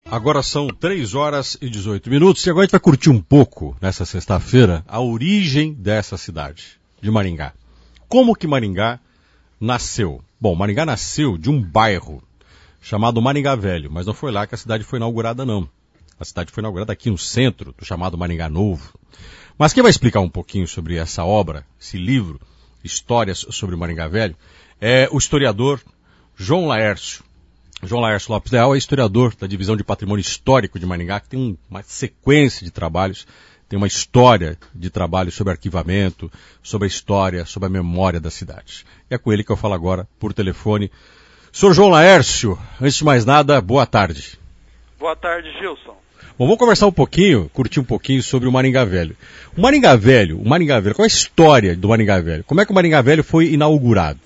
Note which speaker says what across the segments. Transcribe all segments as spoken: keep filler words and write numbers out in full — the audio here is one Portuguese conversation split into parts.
Speaker 1: Agora são três horas e dezoito minutos e agora a gente vai curtir um pouco, nessa sexta-feira, a origem dessa cidade, de Maringá. Como que Maringá nasceu? Bom, Maringá nasceu de um bairro chamado Maringá Velho, mas não foi lá que a cidade foi inaugurada, não. A cidade foi inaugurada aqui no centro, do chamado Maringá Novo. Mas quem vai explicar um pouquinho sobre essa obra, esse livro, Histórias sobre Maringá Velho, é o historiador João Laércio. João Laércio Lopes Leal é historiador da Divisão de Patrimônio Histórico de Maringá, que tem um, uma sequência de trabalhos, tem uma história de trabalho sobre arquivamento, sobre a história, sobre a memória da cidade. E é com ele que eu falo agora, por telefone. Senhor João Laércio, antes de mais nada, boa tarde.
Speaker 2: Boa tarde, Gilson.
Speaker 1: Bom, vamos conversar um pouquinho, curtir um pouquinho sobre o Maringá Velho. O Maringá Velho, o Maringá Velho, qual é a história do Maringá Velho? Como é que o Maringá Velho foi inaugurado?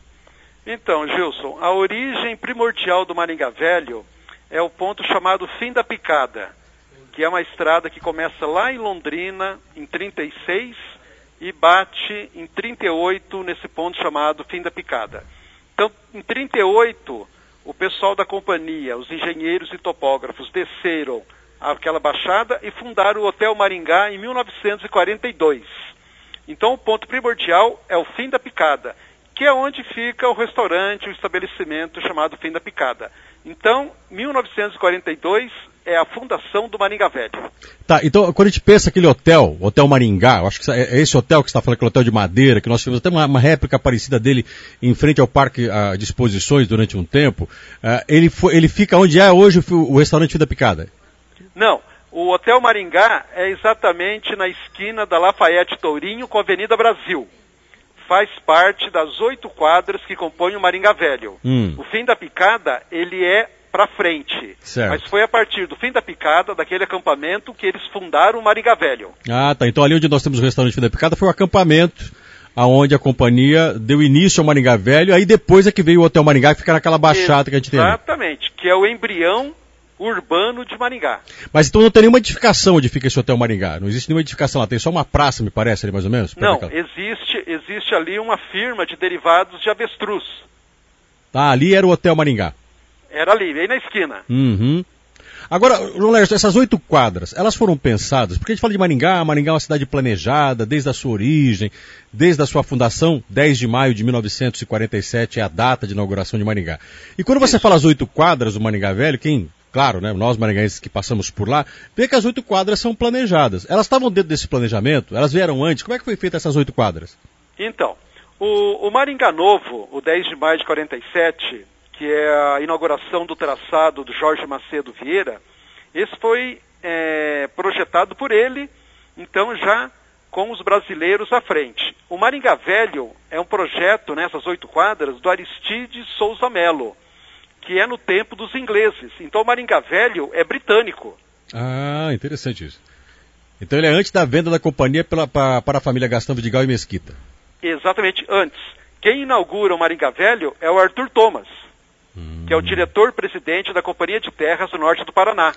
Speaker 2: Então, Gilson, a origem primordial do Maringá Velho é o ponto chamado Fim da Picada, que é uma estrada que começa lá em Londrina, em trinta e seis, e bate em trinta e oito, nesse ponto chamado Fim da Picada. Então, em trinta e oito, o pessoal da companhia, os engenheiros e topógrafos, desceram aquela baixada e fundaram o Hotel Maringá em mil novecentos e quarenta e dois. Então, o ponto primordial é o Fim da Picada, que é onde fica o restaurante, o estabelecimento chamado Fim da Picada. Então, mil novecentos e quarenta e dois é a fundação do Maringá Velho.
Speaker 1: Tá, então quando a gente pensa aquele hotel, Hotel Maringá, eu acho que é esse hotel que você está falando, aquele hotel de madeira, que nós tivemos até uma, uma réplica parecida dele em frente ao Parque uh, de Exposições durante um tempo, uh, ele, foi, ele fica onde é hoje o, o restaurante Fim da Picada?
Speaker 2: Não, o Hotel Maringá é exatamente na esquina da Lafayette Tourinho com a Avenida Brasil. Faz parte das oito quadras que compõem o Maringá Velho. Hum. O Fim da Picada, ele é para frente. Certo. Mas foi a partir do Fim da Picada, daquele acampamento, que eles fundaram o Maringá Velho.
Speaker 1: Ah, tá. Então ali onde nós temos o restaurante Fim da Picada foi o acampamento aonde a companhia deu início ao Maringá Velho, aí depois é que veio o Hotel Maringá e fica naquela baixada que a gente tem.
Speaker 2: Exatamente, que é o embrião urbano de Maringá.
Speaker 1: Mas então não tem nenhuma edificação onde fica esse Hotel Maringá? Não existe nenhuma edificação lá? Tem só uma praça, me parece, ali mais ou menos?
Speaker 2: Não, existe, existe ali uma firma de derivados de avestruz.
Speaker 1: Ah, ali era o Hotel Maringá.
Speaker 2: Era ali, bem na esquina.
Speaker 1: Uhum. Agora, João Laércio, essas oito quadras, elas foram pensadas, porque a gente fala de Maringá, Maringá é uma cidade planejada, desde a sua origem, desde a sua fundação, dez de maio de mil novecentos e quarenta e sete é a data de inauguração de Maringá. E quando você fala as oito quadras do Maringá Velho, quem... Claro, né, nós maringaenses que passamos por lá, vê que as oito quadras são planejadas. Elas estavam dentro desse planejamento? Elas vieram antes? Como é que foi feita essas oito quadras?
Speaker 2: Então, o, o Maringá Novo, o dez de maio de quarenta e sete, que é a inauguração do traçado do Jorge Macedo Vieira, esse foi é, projetado por ele, então já com os brasileiros à frente. O Maringá Velho é um projeto, nessas oito quadras, do Aristides Souza Melo, que é no tempo dos ingleses. Então o Maringá Velho é britânico.
Speaker 1: Ah, interessante isso. Então ele é antes da venda da companhia pela, pra, para a família Gastão Vidigal e Mesquita.
Speaker 2: Exatamente, antes. Quem inaugura o Maringá Velho é o Arthur Thomas, hum. que é o diretor-presidente da Companhia de Terras do Norte do Paraná.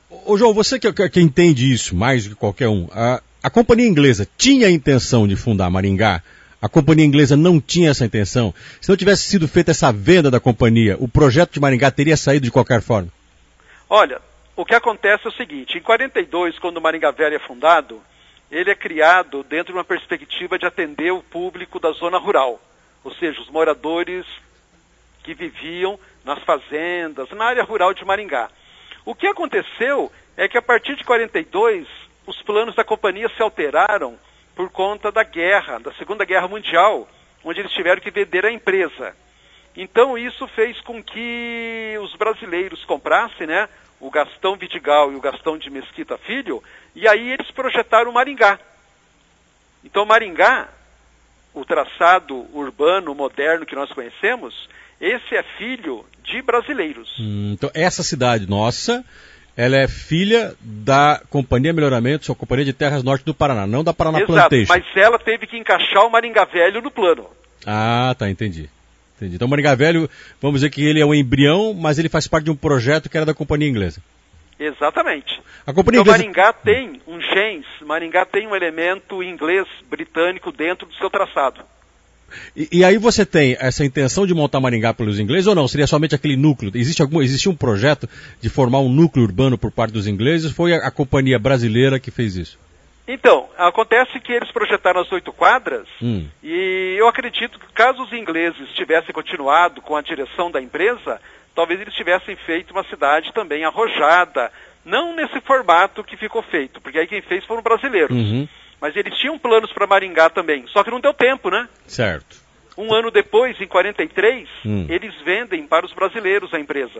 Speaker 1: Ô João, você que, que entende isso mais do que qualquer um, a, a companhia inglesa tinha a intenção de fundar Maringá? A companhia inglesa não tinha essa intenção? Se não tivesse sido feita essa venda da companhia, o projeto de Maringá teria saído de qualquer forma?
Speaker 2: Olha, o que acontece é o seguinte, em quarenta e dois, quando o Maringá Velho é fundado, ele é criado dentro de uma perspectiva de atender o público da zona rural, ou seja, os moradores que viviam nas fazendas, na área rural de Maringá. O que aconteceu é que a partir de quarenta e dois, os planos da companhia se alteraram por conta da guerra, da Segunda Guerra Mundial, onde eles tiveram que vender a empresa. Então isso fez com que os brasileiros comprassem, né, o Gastão Vidigal e o Gastão de Mesquita Filho, e aí eles projetaram o Maringá. Então Maringá, o traçado urbano, moderno que nós conhecemos, esse é filho de brasileiros.
Speaker 1: Hum, então essa cidade nossa... Ela é filha da Companhia Melhoramentos, ou Companhia de Terras Norte do Paraná, não da Paraná
Speaker 2: Exato,
Speaker 1: Plantation.
Speaker 2: Mas ela teve que encaixar o Maringá Velho no plano.
Speaker 1: Ah, tá, entendi. entendi. Então o Maringá Velho, vamos dizer que ele é um embrião, mas ele faz parte de um projeto que era da Companhia Inglesa.
Speaker 2: Exatamente.
Speaker 1: A Companhia
Speaker 2: então
Speaker 1: Inglesa...
Speaker 2: Maringá tem um gens, Maringá tem um elemento inglês, britânico dentro do seu traçado.
Speaker 1: E, e aí você tem essa intenção de montar Maringá pelos ingleses ou não? Seria somente aquele núcleo? Existe algum, existia um projeto de formar um núcleo urbano por parte dos ingleses? Foi a, a companhia brasileira que fez isso?
Speaker 2: Então, acontece que eles projetaram as oito quadras
Speaker 1: hum.
Speaker 2: e eu acredito que caso os ingleses tivessem continuado com a direção da empresa, talvez eles tivessem feito uma cidade também arrojada, não nesse formato que ficou feito, porque aí quem fez foram brasileiros.
Speaker 1: Uhum.
Speaker 2: Mas eles tinham planos para Maringá também, só que não deu tempo, né?
Speaker 1: Certo.
Speaker 2: Um ano depois, em quarenta e três,
Speaker 1: hum.
Speaker 2: eles vendem para os brasileiros a empresa.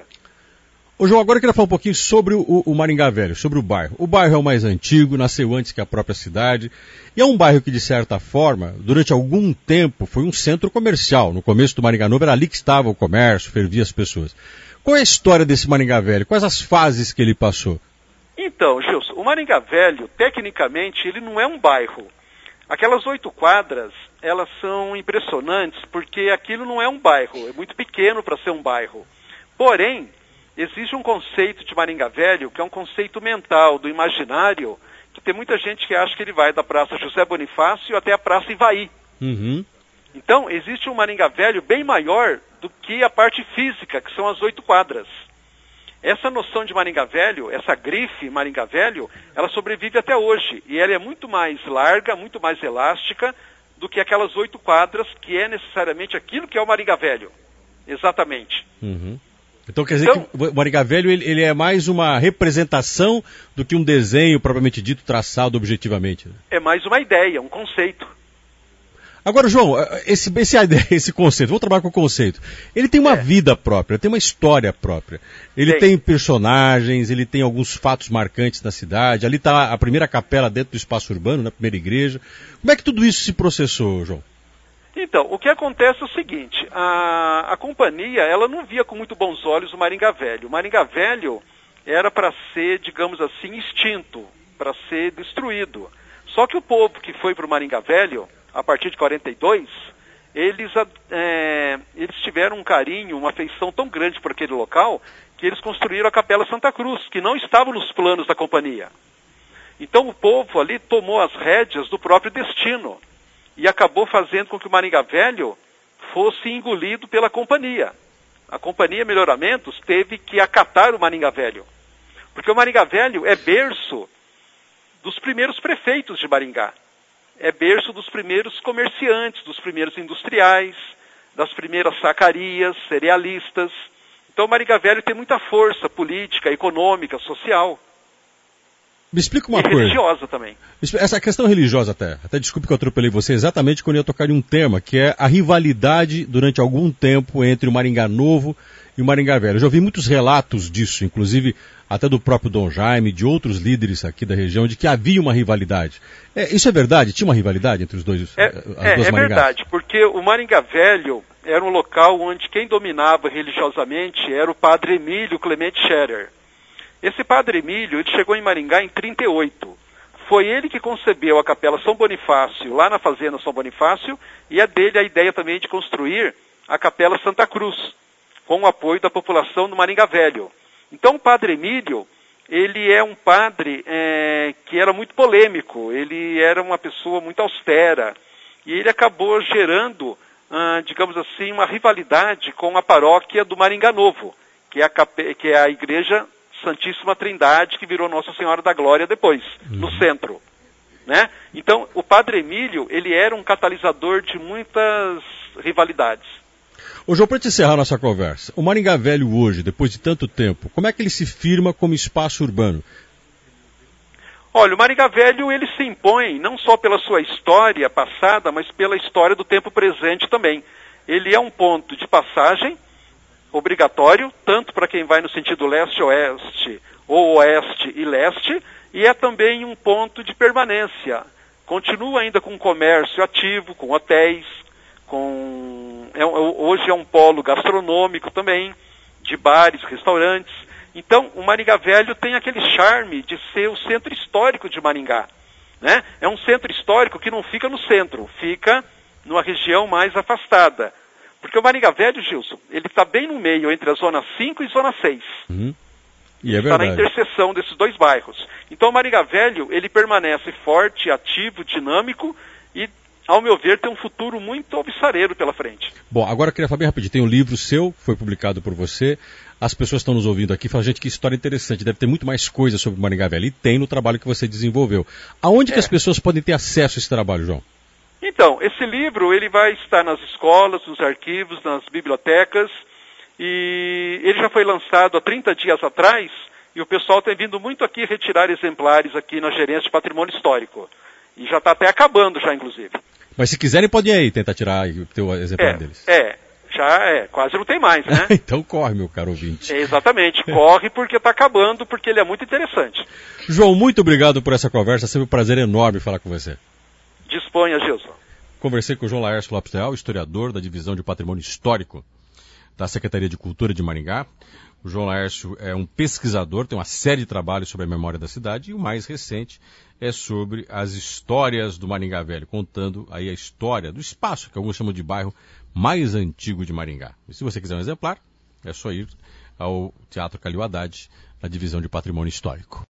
Speaker 1: Ô João, agora eu queria falar um pouquinho sobre o, o Maringá Velho, sobre o bairro. O bairro é o mais antigo, nasceu antes que a própria cidade, e é um bairro que, de certa forma, durante algum tempo, foi um centro comercial. No começo do Maringá Novo era ali que estava o comércio, fervia as pessoas. Qual é a história desse Maringá Velho? Quais as fases que ele passou?
Speaker 2: Então, Gilson, o Maringá Velho, tecnicamente, ele não é um bairro. Aquelas oito quadras, elas são impressionantes, porque aquilo não é um bairro, é muito pequeno para ser um bairro. Porém, existe um conceito de Maringá Velho, que é um conceito mental, do imaginário, que tem muita gente que acha que ele vai da Praça José Bonifácio até a Praça Ivaí.
Speaker 1: Uhum.
Speaker 2: Então, existe um Maringá Velho bem maior do que a parte física, que são as oito quadras. Essa noção de Maringá Velho, essa grife Maringá Velho, ela sobrevive até hoje. E ela é muito mais larga, muito mais elástica do que aquelas oito quadras, que é necessariamente aquilo que é o Maringá Velho. Exatamente.
Speaker 1: Uhum. Então quer dizer
Speaker 2: então,
Speaker 1: que o Maringá Velho ele, ele é mais uma representação do que um desenho propriamente dito traçado objetivamente.
Speaker 2: É mais uma ideia, um conceito.
Speaker 1: Agora, João, esse, esse, esse conceito, vamos trabalhar com o conceito. Ele tem uma é. vida própria, tem uma história própria. Ele tem. tem personagens, ele tem alguns fatos marcantes na cidade. Ali está a primeira capela dentro do espaço urbano, na primeira igreja. Como é que tudo isso se processou, João?
Speaker 2: Então, o que acontece é o seguinte, a, a companhia, ela não via com muito bons olhos o Maringá Velho. O Maringá Velho era para ser, digamos assim, extinto, para ser destruído. Só que o povo que foi para o Maringá Velho, a partir de quarenta e dois, eles, é, eles tiveram um carinho, uma afeição tão grande por aquele local, que eles construíram a Capela Santa Cruz, que não estava nos planos da companhia. Então o povo ali tomou as rédeas do próprio destino e acabou fazendo com que o Maringá Velho fosse engolido pela companhia. A companhia Melhoramentos teve que acatar o Maringá Velho, porque o Maringá Velho é berço dos primeiros prefeitos de Maringá. É berço dos primeiros comerciantes, dos primeiros industriais, das primeiras sacarias, cerealistas. Então o Maringá Velho tem muita força política, econômica, social.
Speaker 1: Me explica uma
Speaker 2: e
Speaker 1: coisa.
Speaker 2: religiosa também.
Speaker 1: Essa questão religiosa até, até desculpe que eu atropelei você exatamente quando eu ia tocar em um tema, que é a rivalidade durante algum tempo entre o Maringá Novo e o Maringá Velho. Eu já ouvi muitos relatos disso, inclusive até do próprio Dom Jaime, de outros líderes aqui da região, de que havia uma rivalidade. É, isso é verdade? Tinha uma rivalidade entre os dois?
Speaker 2: É,
Speaker 1: as
Speaker 2: é,
Speaker 1: duas
Speaker 2: é
Speaker 1: Maringás?
Speaker 2: verdade, porque o Maringá Velho era um local onde quem dominava religiosamente era o padre Emílio Clemente Scherer. Esse padre Emílio, ele chegou em Maringá em trinta e oito. Foi ele que concebeu a Capela São Bonifácio, lá na Fazenda São Bonifácio, e é dele a ideia também de construir a Capela Santa Cruz, com o apoio da população do Maringá Velho. Então o padre Emílio, ele é um padre é, que era muito polêmico, ele era uma pessoa muito austera, e ele acabou gerando, ah, digamos assim, uma rivalidade com a paróquia do Maringá Novo, que é a, cape... que é a igreja Santíssima Trindade, que virou Nossa Senhora da Glória depois, uhum. no centro. Né? Então, o padre Emílio, ele era um catalisador de muitas rivalidades.
Speaker 1: Ô João, para te encerrar nossa conversa, o Maringá Velho hoje, depois de tanto tempo, como é que ele se firma como espaço urbano?
Speaker 2: Olha, o Maringá Velho, ele se impõe não só pela sua história passada, mas pela história do tempo presente também. Ele é um ponto de passagem obrigatório, tanto para quem vai no sentido leste-oeste ou oeste e leste, e é também um ponto de permanência. Continua ainda com comércio ativo, com hotéis, com é, hoje é um polo gastronômico também, de bares, restaurantes. Então, o Maringá Velho tem aquele charme de ser o centro histórico de Maringá. Né? É um centro histórico que não fica no centro, fica numa região mais afastada. Porque o Maringá Velho, Gilson, ele está bem no meio entre a Zona cinco e Zona seis.
Speaker 1: Uhum. E é
Speaker 2: está
Speaker 1: verdade.
Speaker 2: na interseção desses dois bairros. Então o Maringá Velho, ele permanece forte, ativo, dinâmico e ao meu ver, tem um futuro muito alvissareiro pela frente.
Speaker 1: Bom, agora eu queria falar bem rapidinho. Tem um livro seu, foi publicado por você. As pessoas estão nos ouvindo aqui e falam, gente, que história interessante. Deve ter muito mais coisa sobre Maringá Velho. E tem no trabalho que você desenvolveu. Aonde é. que as pessoas podem ter acesso a esse trabalho, João?
Speaker 2: Então, esse livro ele vai estar nas escolas, nos arquivos, nas bibliotecas. E ele já foi lançado há trinta dias atrás. E o pessoal tem vindo muito aqui retirar exemplares aqui na Gerência de Patrimônio Histórico. E já está até acabando já, inclusive.
Speaker 1: Mas se quiserem, podem ir aí tentar tirar o teu exemplar
Speaker 2: é,
Speaker 1: deles.
Speaker 2: É, já é, quase não tem mais, né?
Speaker 1: Então corre, meu caro ouvinte.
Speaker 2: É, exatamente, corre porque está acabando, porque ele é muito interessante.
Speaker 1: João, muito obrigado por essa conversa, sempre um prazer enorme falar com você.
Speaker 2: Disponha, Gilson.
Speaker 1: Conversei com o João Laércio Lopes Leal, historiador da Divisão de Patrimônio Histórico da Secretaria de Cultura de Maringá. O João Laércio é um pesquisador, tem uma série de trabalhos sobre a memória da cidade, e o mais recente é sobre as histórias do Maringá Velho, contando aí a história do espaço, que alguns chamam de bairro mais antigo de Maringá. E se você quiser um exemplar, é só ir ao Teatro Calil Haddad, na Divisão de Patrimônio Histórico.